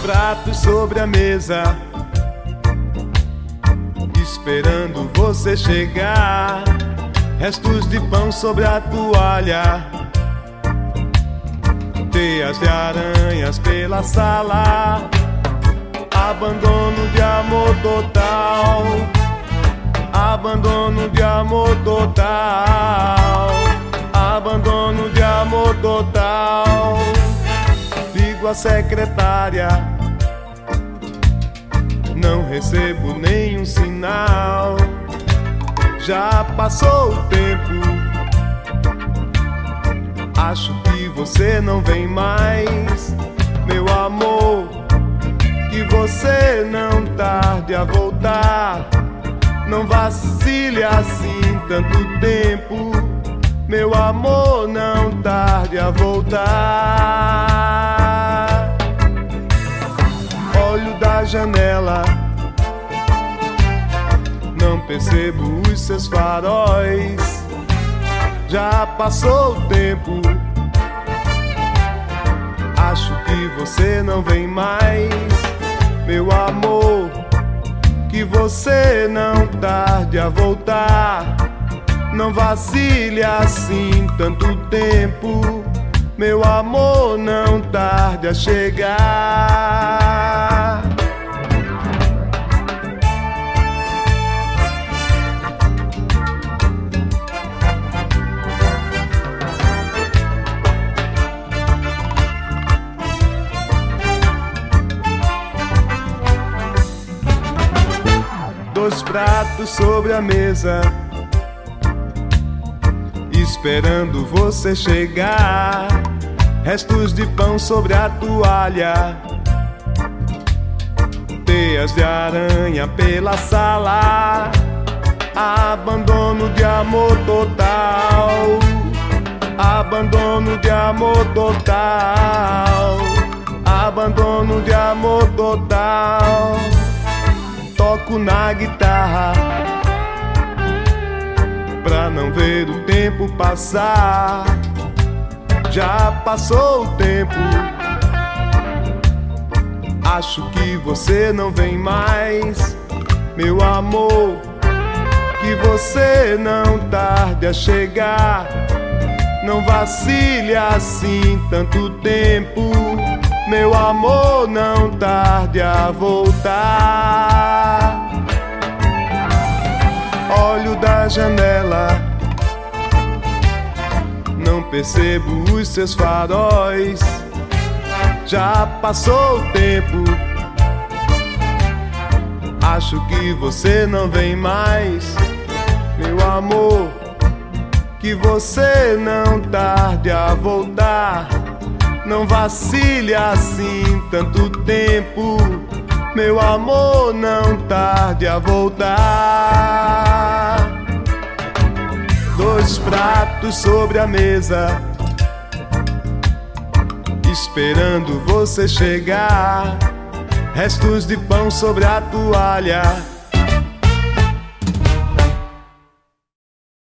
pratos sobre a mesa, esperando você chegar. Restos de pão sobre a toalha, teias de aranhas pela sala. Abandono de amor total, abandono de amor total, abandono de amor total. Ligo a secretária, não recebo nenhum sinal. Já passou o tempo, acho que você não vem mais. Meu amor, que você não tarde a voltar. Não vacile assim tanto tempo. Meu amor, não tarde a voltar. Olho da janela, não percebo os seus faróis. Já passou o tempo, acho que você não vem mais. Meu amor, que você não tarde a voltar. Não vacile assim tanto tempo. Meu amor, não tarde a chegar. Dois pratos sobre a mesa, esperando você chegar. Restos de pão sobre a toalha, teias de aranha pela sala. Abandono de amor total, abandono de amor total, abandono de amor total. Toco na guitarra pra não ver o tempo passar. Já passou o tempo, acho que você não vem mais. Meu amor, que você não tarde a chegar. Não vacile assim tanto tempo. Meu amor, não tarde a voltar. Olho da janela, não percebo os seus faróis. Já passou o tempo, acho que você não vem mais. Meu amor, que você não tarde a voltar. Não vacile assim tanto tempo. Meu amor, não tarde a voltar. Dois pratos sobre a mesa, esperando você chegar. Restos de pão sobre a toalha,